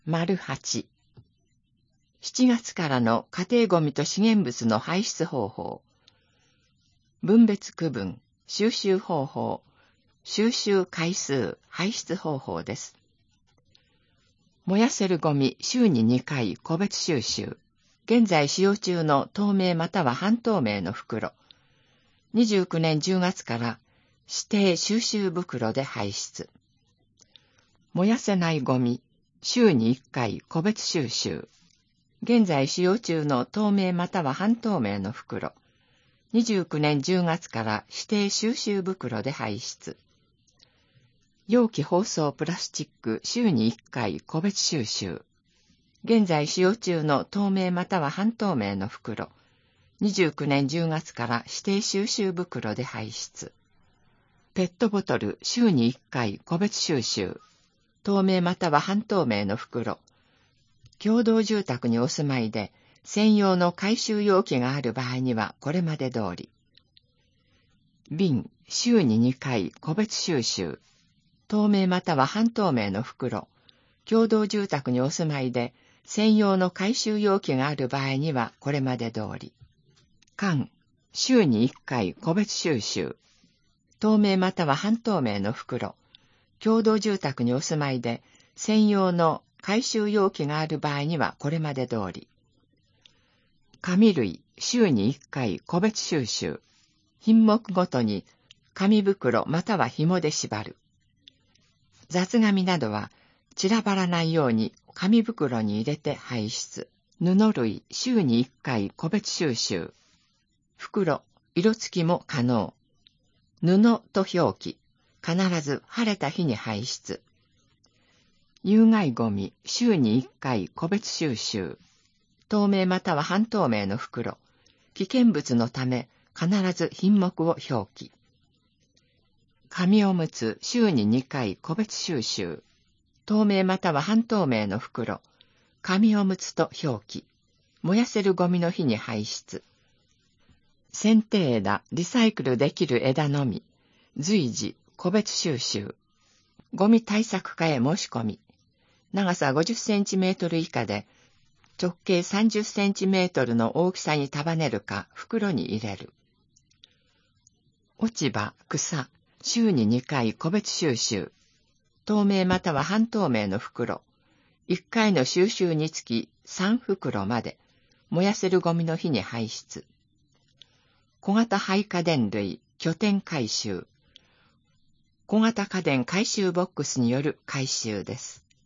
8、7月からの家庭ごみと資源物の排出方法。分別区分、収集方法、収集回数、排出方法です。燃やせるゴミ週に2回個別収集。現在使用中の透明または半透明の袋。29年10月から指定収集袋で排出。燃やせないゴミ週に1回個別収集。現在使用中の透明または半透明の袋。29年10月から指定収集袋で排出。容器包装プラスチック週に1回個別収集。現在使用中の透明または半透明の袋。29年10月から指定収集袋で排出。ペットボトル週に1回個別収集。透明または半透明の袋。共同住宅にお住まいで専用の回収容器がある場合にはこれまで通り。瓶週に2回個別収集。透明または半透明の袋。共同住宅にお住まいで専用の回収容器がある場合にはこれまで通り。缶週に1回個別収集。透明または半透明の袋。共同住宅にお住まいで専用の回収容器がある場合にはこれまで通り。紙類週に1回個別収集。品目ごとに紙袋または紐で縛る。雑紙などは散らばらないように紙袋に入れて排出。布類週に1回個別収集。袋、色付きも可能。布と表記、必ず晴れた日に排出。有害ゴミ週に1回個別収集。透明または半透明の袋。危険物のため必ず品目を表記。紙おむつ週に2回個別収集。透明または半透明の袋。紙おむつと表記。燃やせるゴミの日に排出。剪定枝、リサイクルできる枝のみ。随時、個別収集。ゴミ対策課へ申し込み。長さ50センチメートル以下で、直径30センチメートルの大きさに束ねるか袋に入れる。落ち葉、草、週に2回個別収集。透明または半透明の袋。1回の収集につき3袋まで、燃やせるゴミの日に排出。小型廃家電類、拠点回収。小型家電回収ボックスによる回収です。